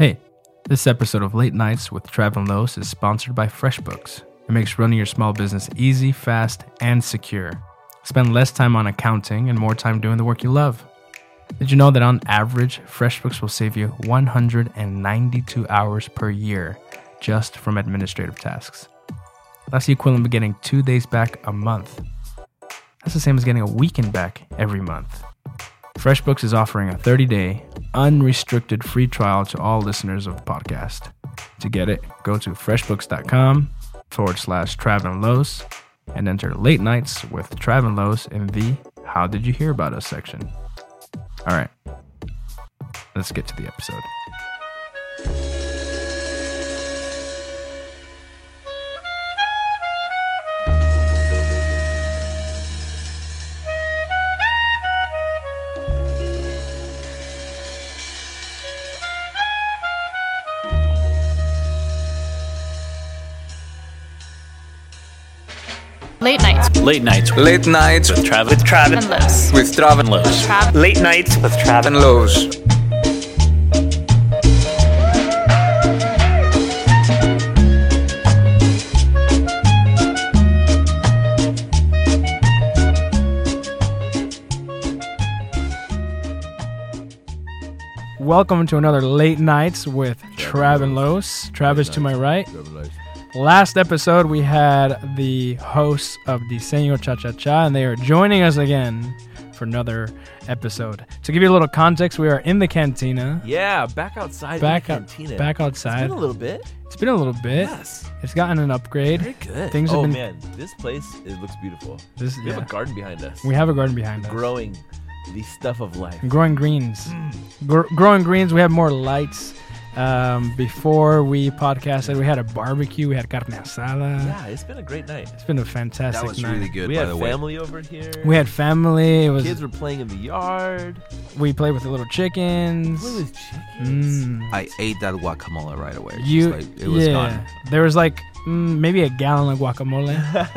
Hey, this episode of Late Nights with Trav and Los is sponsored by FreshBooks. It makes running your small business easy, fast, and secure. Spend less time on accounting and more time doing the work you love. Did you know that on average, FreshBooks will save you 192 hours per year just from administrative tasks? That's the equivalent of getting 2 days back a month. That's the same as getting a weekend back every month. FreshBooks is offering a 30-day, unrestricted free trial to all listeners of the podcast. To get it, go to freshbooks.com/Trav and Los and enter Late Nights with Trav and Los in the How Did You Hear About Us section. All right, let's get to the episode. Late nights. Late nights. Late nights with Trav And Los. with Trav and Los. Late nights with Trav And Los. Welcome to another Late Nights with Trav and Los. Trav is to my right. Last episode, we had the hosts of Diseño Cha-Cha-Cha, and they are joining us again for another episode. To give you a little context, we are in the cantina. Yeah, back outside Back in out- the cantina. back outside. It's been a little bit. It's been a little bit. Yes. It's gotten an upgrade. Very good. Things have oh, been- man. This place, it looks beautiful. This, We have yeah. a garden behind us. We have a garden behind us. Growing the stuff of life. Growing greens. Growing greens. We have more lights. Before we podcasted, we had a barbecue. We had carne asada. Yeah, it's been a great night. It's been a fantastic That was night. really good, We by had the way. family over here. We had family. It was. Kids were playing in the yard. We played with the little chickens. Play with chickens. I ate that guacamole right away. It's You, just like, it was gone. There was like maybe a gallon of guacamole.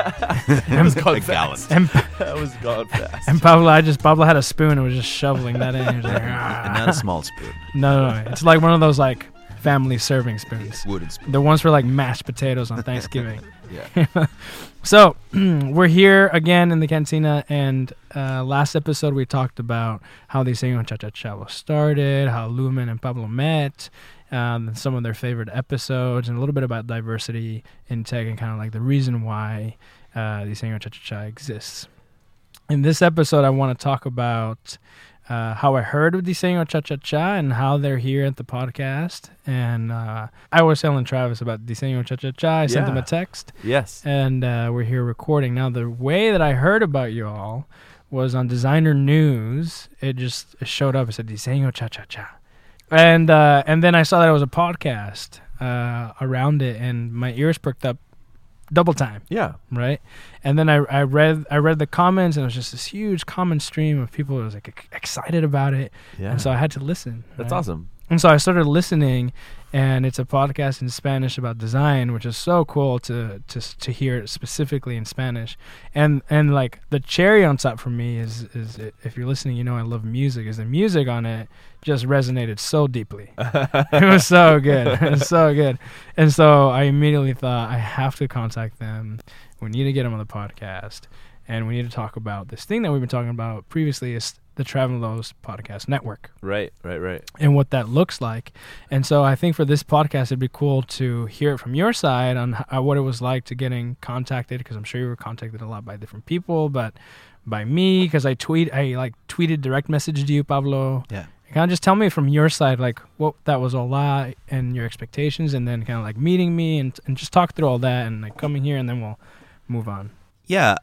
It was gone A gallon. fast. and, That was gone fast. and Pablo had a spoon and was just shoveling that in. He was like, And not a small spoon. no. It's like one of those like family serving spoons. Wooden spoon. The ones for like mashed potatoes on Thanksgiving. Yeah. So we're here again in the cantina, and last episode we talked about how Diseño Cha-Cha-Cha was started, how Lumen and Pablo met, some of their favorite episodes, and a little bit about diversity in tech and kind of like the reason why Diseño Cha-Cha-Cha exists. In this episode, I want to talk about how I heard of Diseño Cha-Cha-Cha and how they're here at the podcast. And I was telling Travis about Diseño Cha-Cha-Cha. I sent him a Yeah. text, Yes. and we're here recording. Now, the way that I heard about you all was on Designer News. It showed up. It said Diseño Cha-Cha-Cha. And then I saw that it was a podcast around it, and my ears perked up double time. Yeah. Right, and then I read the comments, and it was just this huge comment stream of people who was like excited about it, Yeah. and so I had to listen. That's right? awesome. And so I started listening, and it's a podcast in Spanish about design, which is so cool to hear it specifically in Spanish. And like the cherry on top for me is if you're listening, you know I love music. Is the music on it just resonated so deeply. It was so good. It was so good. And so I immediately thought I have to contact them. We need to get them on the podcast, and we need to talk about this thing that we've been talking about previously, is the Trav and Los Podcast Network Right. and what that looks like. And so I think for this podcast, it'd be cool to hear it from your side on what it was like to getting contacted, because I'm sure you were contacted a lot by different people, but by me, because I tweeted direct message to you, Pablo. Yeah. Kind of just tell me from your side, like what that was all like and your expectations, and then kind of like meeting me and just talk through all that and like coming here, and then we'll move on. Yeah.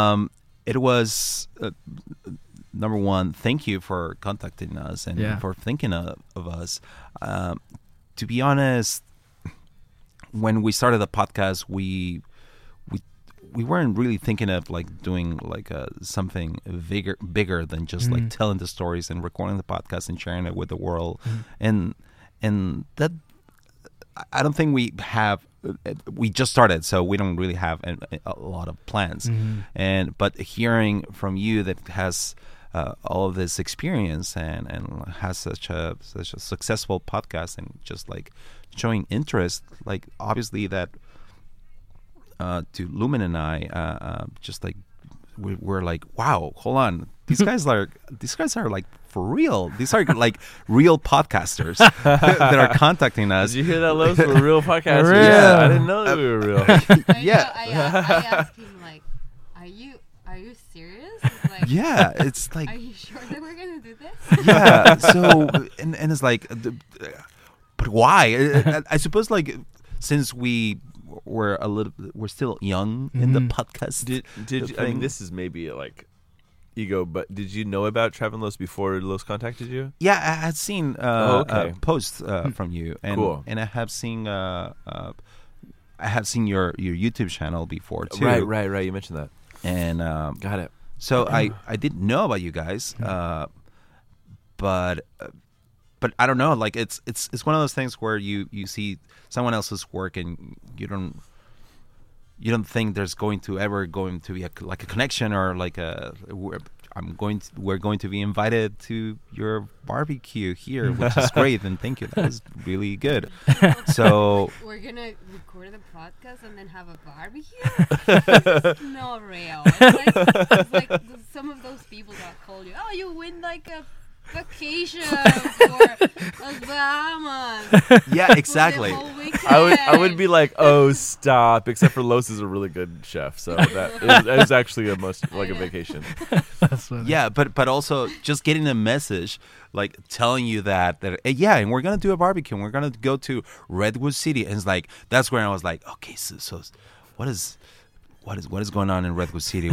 It was, number one, thank you for contacting us and Yeah. for thinking of us. To be honest, when we started the podcast, we weren't really thinking of like doing like something bigger than just like telling the stories and recording the podcast and sharing it with the world. And that, I don't think we have. We just started, so we don't really have a lot of plans. But hearing from you that has all of this experience and has such a successful podcast and just like showing interest, like obviously that to Lumen and I just like we're like, wow, hold on, these guys are like for real. These are like real podcasters that are contacting us. Did you hear that, Los? We're real podcasters. For real. Yeah, I didn't know that we were real. Yeah. I asked him like, are you serious? It's like, Yeah, it's like, are you sure that we're gonna do this? yeah. So and it's like, but why? I suppose like since we're still young in the podcast. Did you, I mean, this is maybe like ego, but did you know about Travis Los before Los contacted you? Yeah, I had seen posts from you, and Cool. and I have seen your YouTube channel before too. Right. You mentioned that. And Got it. so I didn't know about you guys, but I don't know. Like it's one of those things where you see someone else's work and you don't think there's going to be a connection or like we're going to be invited to your barbecue here, which is great, and thank you. That was really good. So We're gonna record the podcast and then have a barbecue? It's not real. It's like some of those people that call you, oh, you win like a vacation for Los Bahamas. yeah, exactly. For the whole weekend. I would be like, oh, stop. Except for Los is a really good chef, so that is actually a vacation. That's funny. Yeah, but also just getting a message like telling you that yeah, and we're gonna do a barbecue and we're gonna go to Redwood City, and it's like that's where I was like, okay, so what is going on in Redwood City?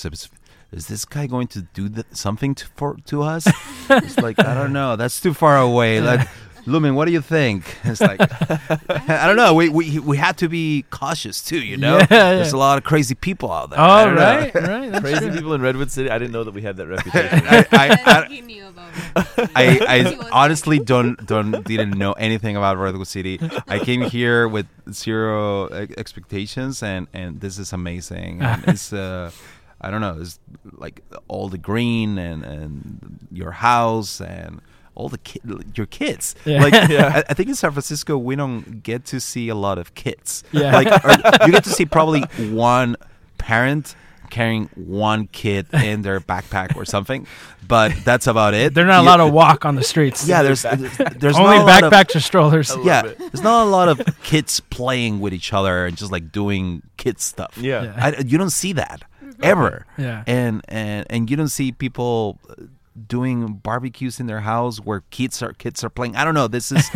Is this guy going to do something to us? It's like, I don't know. That's too far away. Like, Lumen, what do you think? It's like, I don't know. We had to be cautious too, you know? Yeah, There's yeah. a lot of crazy people out there. Oh, I don't know. right. That's Crazy true. people in Redwood City. I didn't know that we had that reputation. I think he knew about it. I honestly didn't know anything about Redwood City. I came here with zero expectations, and this is amazing. And it's I don't know. It's like all the green and your house and all your kids. Yeah. Like Yeah. I think in San Francisco we don't get to see a lot of kids. Yeah. Like you get to see probably one parent carrying one kid in their backpack or something, but that's about it. They're not allowed to walk on the streets. Yeah, there's only not a lot of, backpacks or strollers. yeah, there's not a lot of kids playing with each other and just like doing kid stuff. Yeah. You don't see that ever. Yeah. And you don't see people doing barbecues in their house where kids are playing. I don't know. This is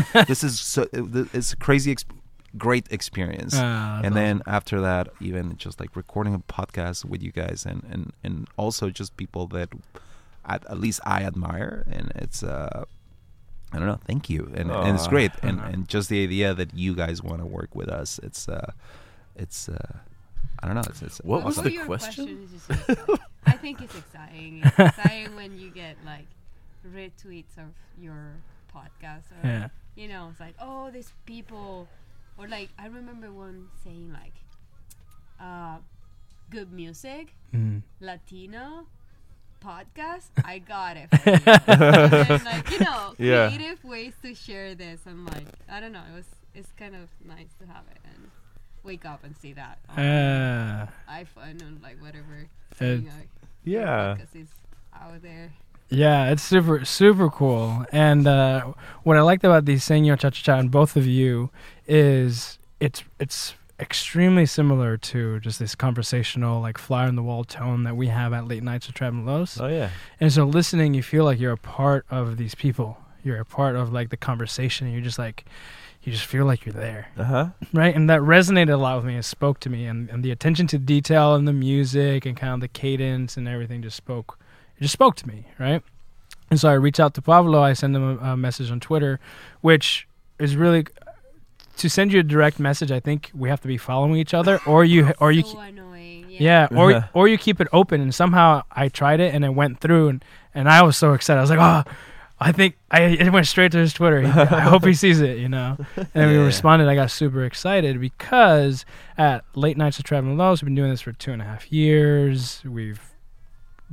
it's a crazy great experience. That's And then after that, even just like recording a podcast with you guys and also just people that at least I admire, and it's I don't know, thank you, and it's great, and just the idea that you guys want to work with us, it's I don't know, it's What was Well, the your question? is just like, I think it's exciting. It's exciting when you get like retweets of your podcast, or Yeah. you know, it's like, oh, these people, or like I remember one saying like, good music, Latino podcast, I got it for you. And then, like, you know, Yeah. creative ways to share this. I'm like, I don't know, it's kind of nice to have it and wake up and see that on iPhone and like whatever thing, like, Yeah. podcast is out there. Yeah, it's super cool. And what I liked about the Señor Cha-Cha-Cha and both of you is it's extremely similar to just this conversational, like fly on the wall tone that we have at Late Nights with Trav and Los. Oh yeah. And so listening, you feel like you're a part of these people. You're a part of like the conversation. And you're just like, you just feel like you're there. Right? And that resonated a lot with me. It spoke to me. And the attention to detail and the music and kind of the cadence and everything just spoke to me, right? And so I reached out to Pablo. I sent him a message on Twitter, which is really, to send you a direct message, I think we have to be following each other, or you So annoying. Yeah. or you keep it open. And somehow I tried it and it went through, and I was so excited. I was like, oh, I think it went straight to his Twitter. I hope he sees it, you know. And then we responded. I got super excited because at Late Nights with Trav and Los, we've been doing this for 2.5 years. We've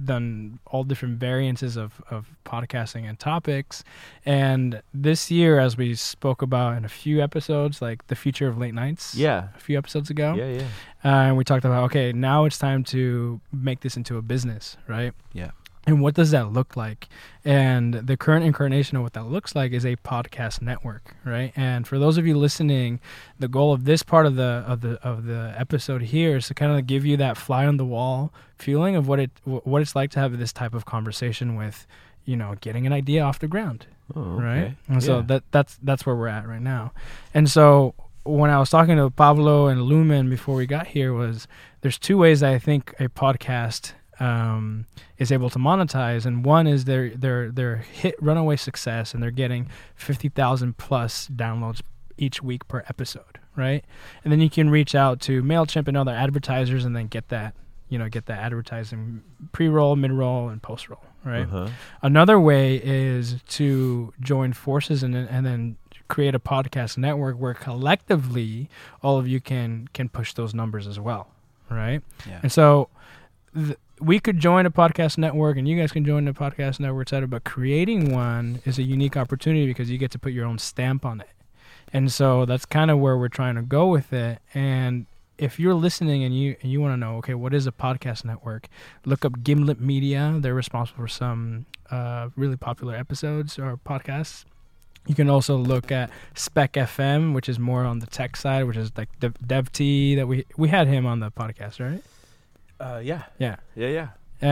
done all different variances of podcasting and topics. And this year, as we spoke about in a few episodes, like the future of late nights, Yeah. a few episodes ago, Yeah. and we talked about, okay, now it's time to make this into a business, right? Yeah. And what does that look like? And the current incarnation of what that looks like is a podcast network, right? And for those of you listening, the goal of this part of the episode here is to kind of give you that fly on the wall feeling of what it's like to have this type of conversation with, getting an idea off the ground, Oh, right? okay. And so Yeah. that's where we're at right now. And so when I was talking to Pablo and Lumen before we got here, there's two ways that I think a podcast is able to monetize, and one is their hit runaway success, and they're getting 50,000 plus downloads each week per episode, right? And then you can reach out to MailChimp and other advertisers, and then get that advertising pre-roll, mid-roll, and post-roll, right? Uh-huh. Another way is to join forces and then create a podcast network where collectively all of you can push those numbers as well, right? Yeah. And so we could join a podcast network, and you guys can join the podcast network, etc. But creating one is a unique opportunity because you get to put your own stamp on it. And so that's kind of where we're trying to go with it. And if you're listening and you want to know, okay, what is a podcast network? Look up Gimlet Media. They're responsible for some really popular episodes or podcasts. You can also look at Spec FM, which is more on the tech side, which is like Dev T that we had him on the podcast, right? Yeah. Yeah.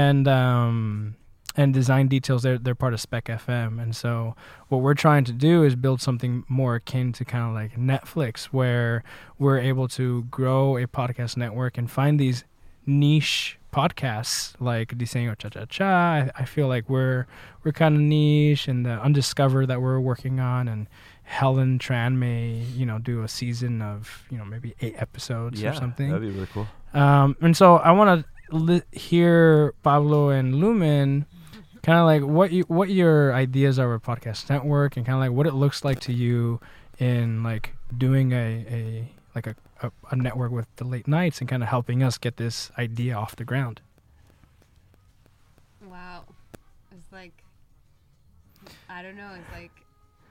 And Design Details, they're part of Spec FM. And so what we're trying to do is build something more akin to kind of like Netflix, where we're able to grow a podcast network and find these niche podcasts like Diseño Cha Cha Cha. I feel like we're kind of niche, and the Undiscovered that we're working on, and Helen Tran may, do a season of, maybe 8 episodes or something. That'd be really cool. And so I want to hear Pablo and Lumen kind of like what your ideas are with Podcast Network, and kind of like what it looks like to you in like doing a network with the late nights and kind of helping us get this idea off the ground. Wow. It's like, I don't know. It's like,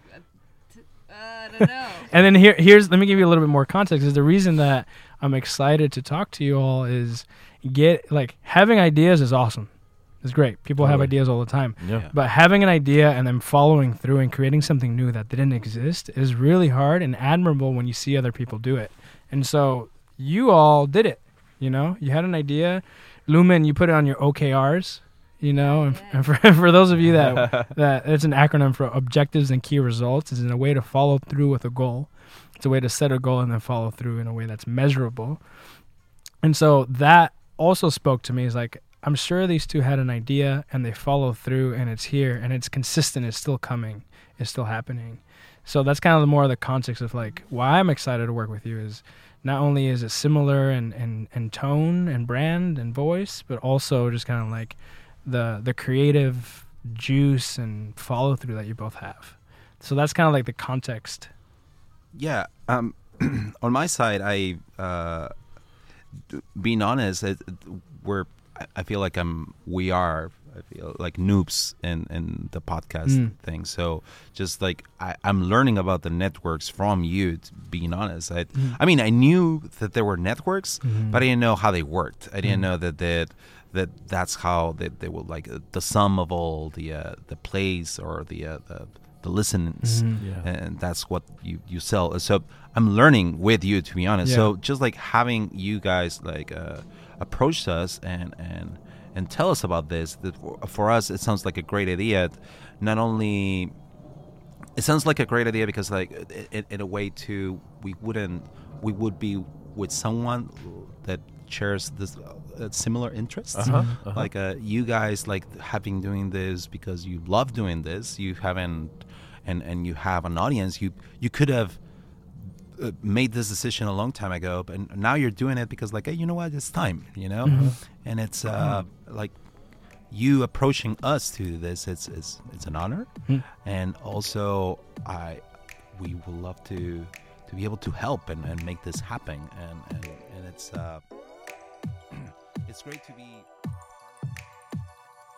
I don't know. And then here's let me give you a little bit more context. Is the reason that I'm excited to talk to you all is having ideas is awesome. It's great. People have ideas all the time. Yeah. But having an idea and then following through and creating something new that didn't exist is really hard and admirable when you see other people do it. And so you all did it. You had an idea. Lumen, you put it on your OKRs, and for those of you that it's an acronym for objectives and key results. It's in a way to follow through with a goal. It's a way to set a goal and then follow through in a way that's measurable. And so that also spoke to me. Is like, I'm sure these two had an idea and they follow through, and it's here and it's consistent. It's still coming. It's still happening. So that's kind of more of the context of like why I'm excited to work with you is not only is it similar in tone and brand and voice, but also just kind of like the creative juice and follow through that you both have. So that's kind of like the context. Yeah. On my side, being honest, I feel like I feel like noobs in the podcast thing. So just like I'm learning about the networks from you, being honest. I mean, I knew that there were networks, but I didn't know how they worked. I didn't know that's how they will like the sum of all the plays or the listens, and that's what you sell. So I'm learning with you, to be honest. So just like having you guys like approach us and tell us about this, that for us it sounds like a great idea. Not only it sounds like a great idea because like in a way too, we would be with someone that shares this similar interests. Like you guys like having doing this because you love doing this. You haven't and you have an audience. You could have made this decision a long time ago, but now you're doing it because like, hey, you know what, it's time, and it's like you approaching us to this, it's an honor, and also we would love to be able to help and make this happen, and it's great to be.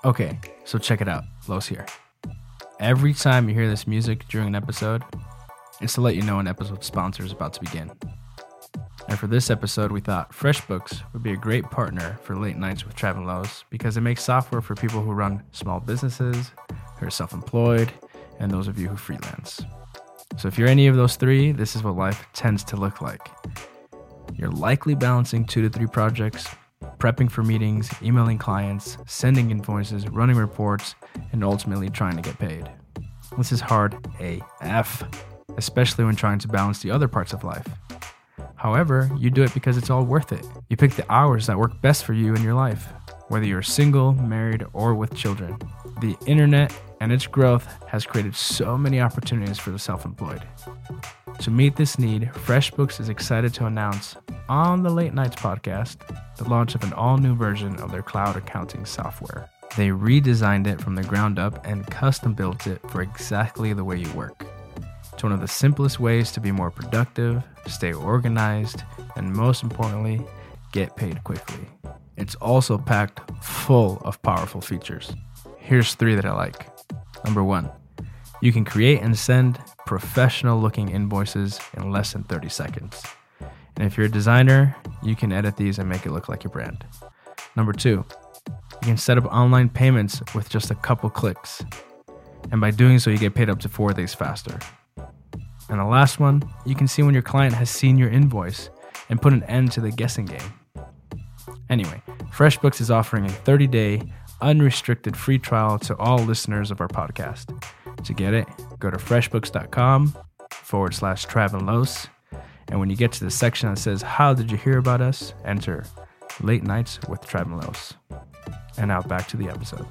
Okay, so check it out. Los here. Every time you hear this music during an episode, it's to let you know an episode sponsor is about to begin. And for this episode, we thought FreshBooks would be a great partner for Late Nights with Trav and Los because it makes software for people who run small businesses, who are self-employed, and those of you who freelance. So if you're any of those three, this is what life tends to look like. You're likely balancing 2 to 3 projects, prepping for meetings, emailing clients, sending invoices, running reports, and ultimately trying to get paid. This is hard AF, especially when trying to balance the other parts of life. However, you do it because it's all worth it. You pick the hours that work best for you in your life, whether you're single, married, or with children. The internet and its growth has created so many opportunities for the self-employed. To meet this need, FreshBooks is excited to announce on the Late Nights podcast the launch of an all-new version of their cloud accounting software. They redesigned it from the ground up and custom built it for exactly the way you work. It's one of the simplest ways to be more productive, stay organized, and most importantly, get paid quickly. It's also packed full of powerful features. Here's 3 that I like. Number 1, you can create and send professional-looking invoices in less than 30 seconds. And if you're a designer, you can edit these and make it look like your brand. Number 2, you can set up online payments with just a couple clicks. And by doing so, you get paid up to 4 days faster. And the last one, you can see when your client has seen your invoice and put an end to the guessing game. Anyway, FreshBooks is offering a 30-day unrestricted free trial to all listeners of our podcast. To get it, go to freshbooks.com/Trav and Los. And when you get to the section that says, "How did you hear about us?" enter Late Nights with Trav and Los. And now back to the episode.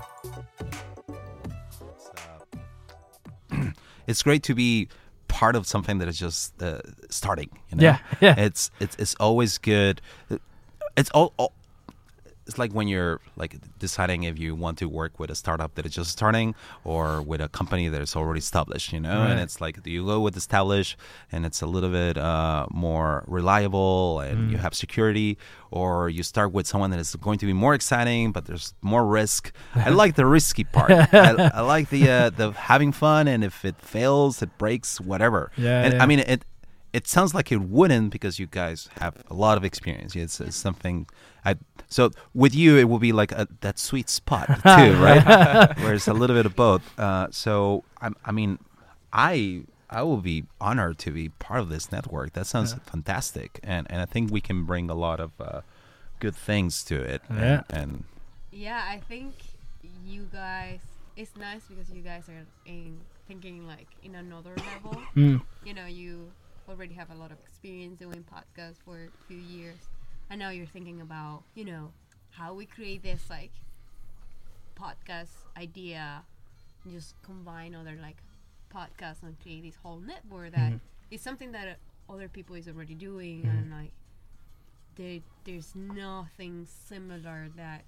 It's great to be part of something that is just starting. You know? Yeah. It's always good. It's all it's like when you're like deciding if you want to work with a startup that is just starting or with a company that is already established, you know. Right. And it's like, do you go with established and it's a little bit more reliable and you have security, or you start with someone that is going to be more exciting but there's more risk? I like the risky part. I like the having fun, and if it fails, it breaks, whatever. I mean, it sounds like it wouldn't, because you guys have a lot of experience. It's something. So with you, it will be like that sweet spot too, right? Where it's a little bit of both. So I mean, I will be honored to be part of this network. That sounds fantastic, and I think we can bring a lot of good things to it. And yeah, I think you guys. It's nice because you guys are thinking like in another level. You know, you already have a lot of experience doing podcasts for a few years, and now you're thinking about, you know, how we create this like podcast idea and just combine other like podcasts and create this whole network that is something that other people is already doing, and like there's nothing similar that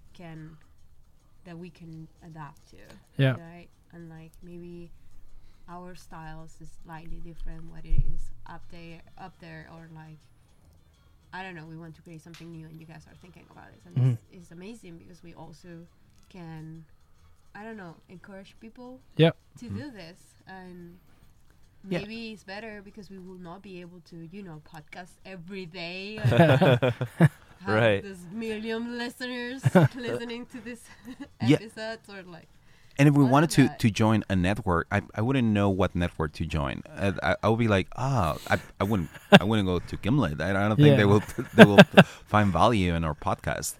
we can adapt to. Yeah. Right? And like maybe our styles is slightly different what it is up there, or like, I don't know, we want to create something new and you guys are thinking about it, and this is amazing because we also can, I don't know, encourage people to do this, and maybe it's better because we will not be able to, you know, podcast every day and have this million listeners listening to this episodes, or like. And if we wanted to join a network, I wouldn't know what network to join. I would be like, I wouldn't go to Gimlet. I don't think they will find value in our podcast.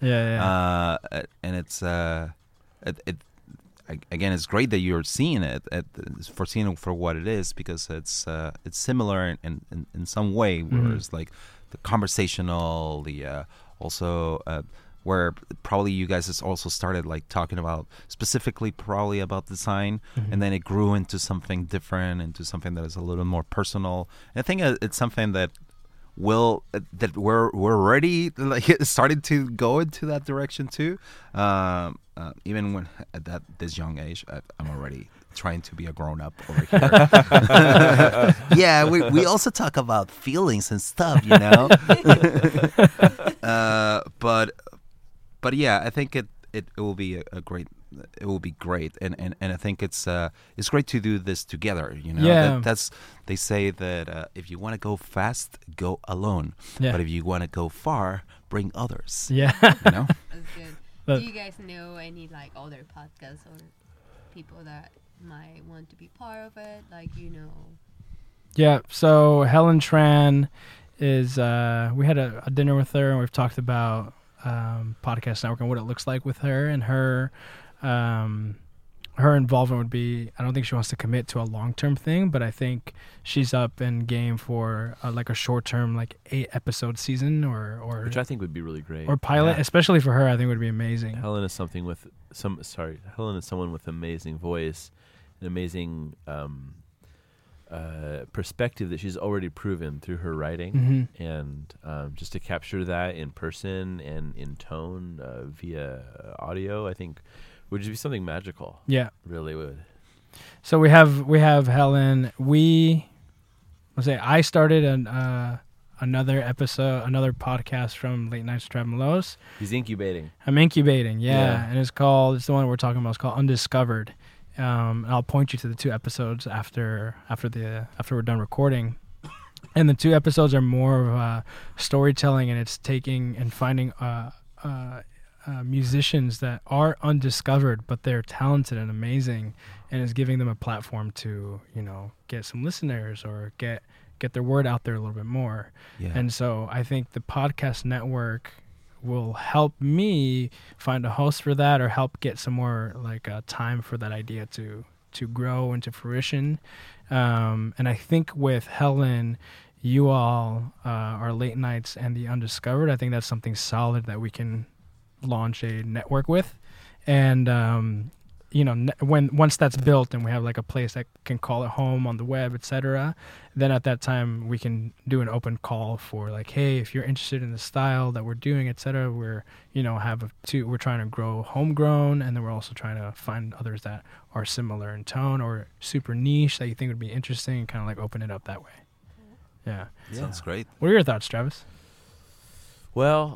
And it's again, it's great that you're seeing it for what it is, because it's similar in some way, where it's like the conversational, the also. Where probably you guys has also started like talking about specifically probably about design, and then it grew into something different, into something that is a little more personal. And I think it's something that that we're already like started to go into that direction too. Even when at this young age, I'm already trying to be a grown up over here. Yeah, we also talk about feelings and stuff, you know. But yeah, I think it will be a great. It will be great, and I think it's great to do this together. You know, Yeah. that's they say that if you want to go fast, go alone. Yeah. But if you want to go far, bring others. Yeah. You know. That's good. But- Do you guys know any like other podcasts or people that might want to be part of it? Like, you know. Yeah, so Helen Tran is, we had a dinner with her, and we've talked about Podcast Network and what it looks like with her, and her involvement would be, I don't think she wants to commit to a long-term thing, but I think she's up and game for like a short-term, like 8-episode season or Which I think would be really great. or pilot, Yeah. especially for her, I think would be amazing. Helen is someone with amazing voice, an amazing perspective that she's already proven through her writing, Mhm. and just to capture that in person and in tone via audio, I think would just be something magical. Yeah. Really would. So we have Helen. I started another podcast from Late Nights with Travis Lowe's. He's incubating. I'm incubating, Yeah. and it's the one we're talking about. It's called Undiscovered. And I'll point you to the 2 episodes after we're done recording. And the 2 episodes are more of storytelling, and it's taking and finding musicians that are undiscovered, but they're talented and amazing, and is giving them a platform to, you know, get some listeners or get their word out there a little bit more. Yeah. And so I think the podcast network will help me find a host for that, or help get some more like time for that idea to grow into fruition. And I think with Helen, you all are Late Nights and the Undiscovered. I think that's something solid that we can launch a network with. And you know, once that's built and we have like a place that can call it home on the web, etc., then at that time we can do an open call for like, hey, if you're interested in the style that we're doing, etc., we're, you know, we're trying to grow homegrown, and then we're also trying to find others that are similar in tone or super niche that you think would be interesting, and kind of like open it up that way. Yeah. Sounds great. What are your thoughts, Travis? Well,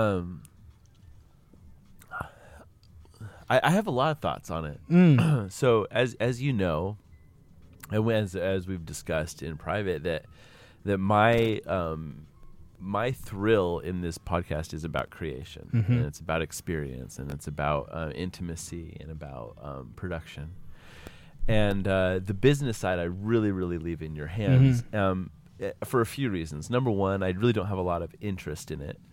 I have a lot of thoughts on it. So as you know, and as we've discussed in private, that my thrill in this podcast is about creation, and it's about experience, and it's about intimacy, and about production, and the business side I really leave in your hands, for a few reasons. Number one, I really don't have a lot of interest in it.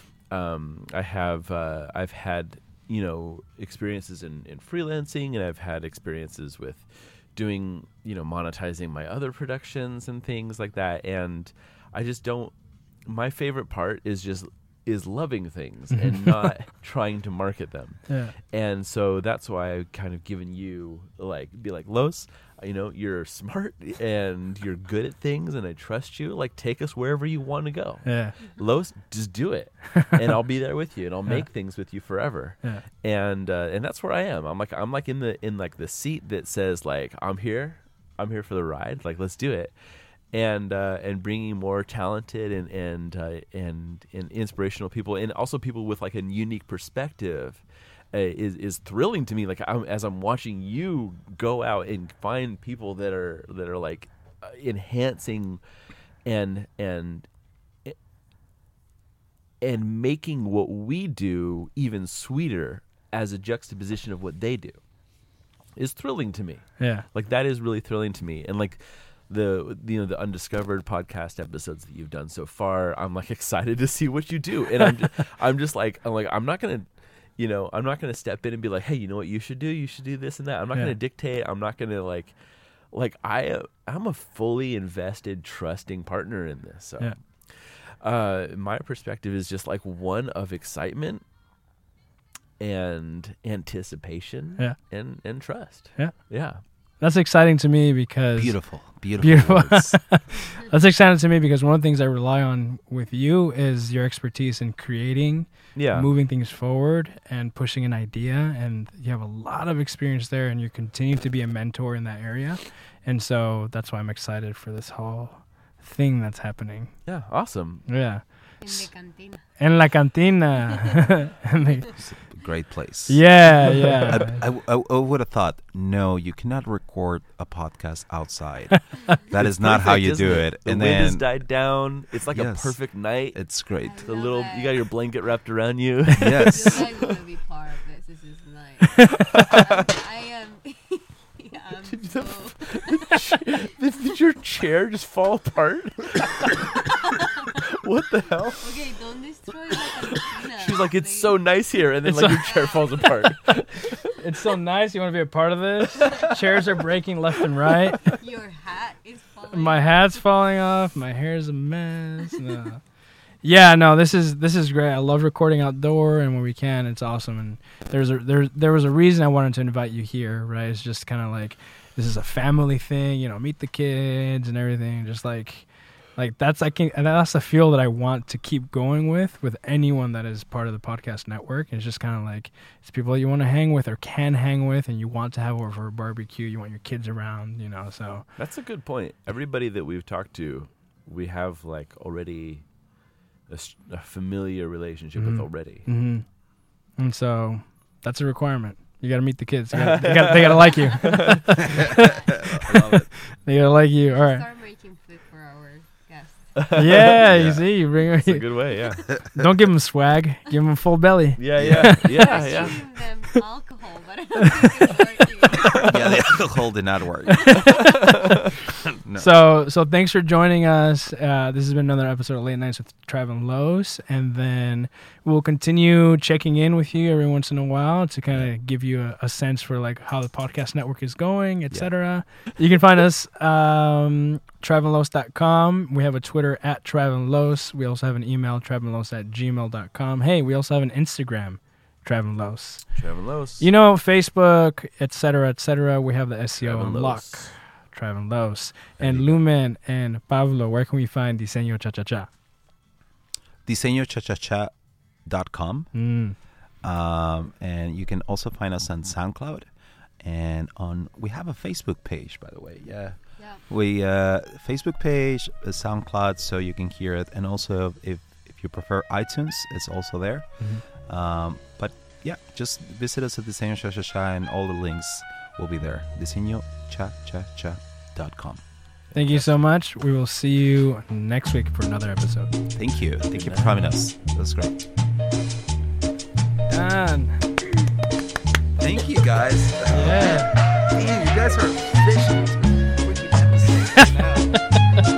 I've had, you know, experiences in freelancing, and I've had experiences with doing, you know, monetizing my other productions and things like that. And I just don't, my favorite part is loving things and not trying to market them. Yeah. And so that's why I've kind of given you be like, Los, you know, you're smart and you're good at things, and I trust you. Like, take us wherever you want to go. Yeah. Los, just do it, and I'll be there with you, and I'll make things with you forever. Yeah. And that's where I am. I'm like in the seat that says, like, I'm here for the ride. Like, let's do it. And bringing more talented and inspirational people, and also people with like a unique perspective, is thrilling to me. Like, as I'm watching you go out and find people that are like enhancing and making what we do even sweeter as a juxtaposition of what they do, is thrilling to me. Yeah. Like, that is really thrilling to me. And like the Undiscovered podcast episodes that you've done so far, I'm like excited to see what you do. And I'm not gonna step in and be like, hey, you know what you should do? You should do this and that. I'm not gonna dictate. I'm not gonna I'm a fully invested, trusting partner in this. So my perspective is just like one of excitement and anticipation and trust. Yeah. That's exciting to me because Beautiful. That's exciting to me because one of the things I rely on with you is your expertise in creating, moving things forward, and pushing an idea. And you have a lot of experience there, and you continue to be a mentor in that area. And so that's why I'm excited for this whole thing that's happening. Yeah. Awesome. Yeah. In the cantina. En la cantina. It's a great place. yeah. I would have thought, no, you cannot record a podcast outside. That is not how Perfect, you isn't do it. The And wind has then died down. It's like a Yes. perfect night. it's great. I The love little, it. you got your blanket wrapped around you. Yes. You guys want to be part of this. This is nice. I am. Yeah, I'm so. Did your chair just fall apart? What the hell? Okay, don't destroy the cantina. She's like, it's so nice here, and then It's like so- your chair falls apart. It's so nice. You want to be a part of this? Chairs are breaking left and right. Your hat is falling. My hat's falling off. My hair's a mess. No. Yeah, no, this is great. I love recording outdoor, and when we can, it's awesome. And there was a reason I wanted to invite you here, right? It's just kind of like this is a family thing, you know, meet the kids and everything. Just like that's and that's the feel that I want to keep going with anyone that is part of the podcast network. It's just kind of like it's people that you want to hang with or can hang with, and you want to have over for a barbecue. You want your kids around, you know. So That's a good point. Everybody that we've talked to, we have like already a familiar relationship with already. Mm-hmm. And so that's a requirement. You got to meet the kids. They got to like you. I love it. They got to like you. All right. Start making food for our guests. Yeah, you Yeah. see, you bring. That's a good way, yeah. Don't give them swag. Give them full belly. Yeah. I was Yeah. giving them alcohol, but I don't think it's working. Yeah, the alcohol did not work. No. So thanks for joining us. This has been another episode of Late Nights with Traveling Los, and then we'll continue checking in with you every once in a while to kind of give you a sense for like how the podcast network is going, etc. You can find us travelinglos.com. We have a Twitter at travelinglos. We also have an email travelinglos@gmail.com. Hey, we also have an Instagram, Traveling Los. Traveling Los. You know, Facebook, etc. We have the SEO Traveling on lock. Los. Traveling Los. There And you go. Lumen and Pablo, where can we find Diseño Cha Cha Cha? DiseñoChachacha.com. And you can also find us on SoundCloud. And we have a Facebook page, by the way. Yeah. Yeah. We Facebook page, SoundCloud, so you can hear it. And also, if you prefer iTunes, it's also there. But yeah, just visit us at Diseño Cha Cha Cha, and all the links will be there. DiseñoChachacha.com. Thank you so much. We will see you next week for another episode. Thank you. Thank you for having us. That's great. Done. Thank you, guys. Yeah. Damn, you guys are efficient. Freaking episodes now.